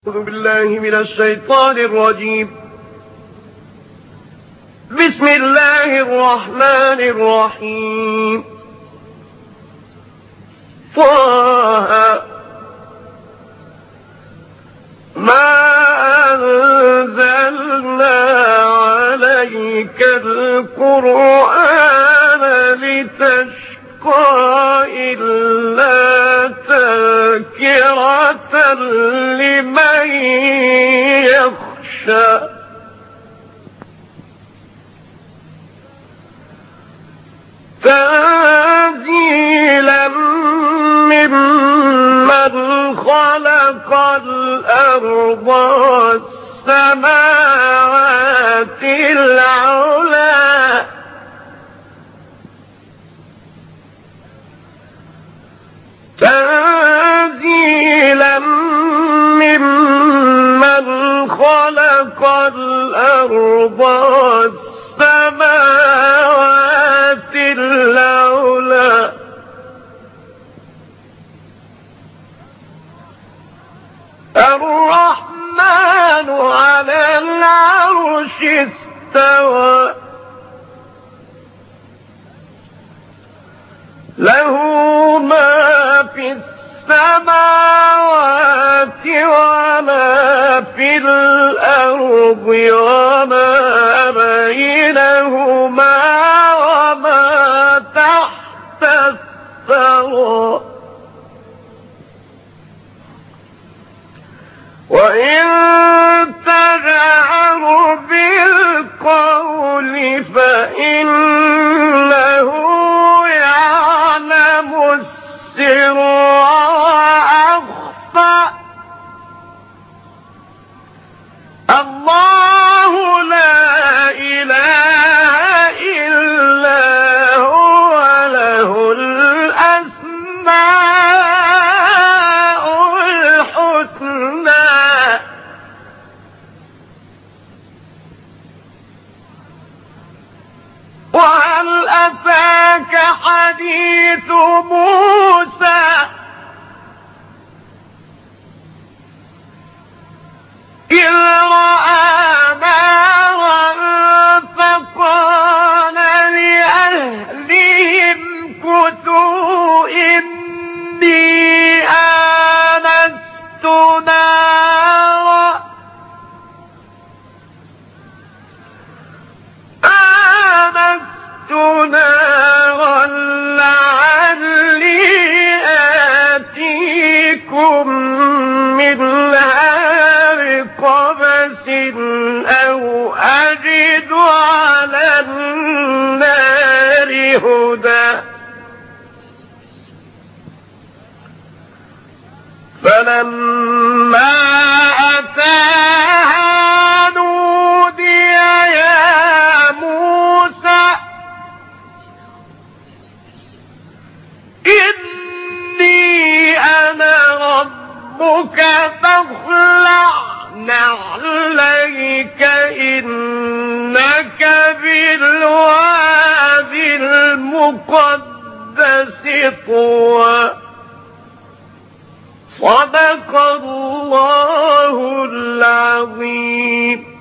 أعوذ بالله من الشيطان الرجيم. بسم الله الرحمن الرحيم. طه ما أنزلنا عليك القرآن لتشقى إلا تذكرة لمن يخشى تنزيلا ممن خلق الأرض والسماوات العلى تنزيلا ممن خلق الأرض والسماوات العلى الرحمن على العرش استوى له ما في السماوات وما في الأرض وما بينهما وما تحت الثرى وإن تجهر بالقول فإنه يعلم السر وأخفى الله لا إله إلا هو له الأسماء الحسنى وهل أتاك حديث موسى إذ رأى نارا فقال لأهلهم كثوا إني آنست نارا لعلي آتيكم منها بقبس أو أجد على النار هدى فلما أتاها نودي يا موسى إني أنا ربك فاخلع نعليك إنك بالوادي المقدس طوى صدق الله العظيم.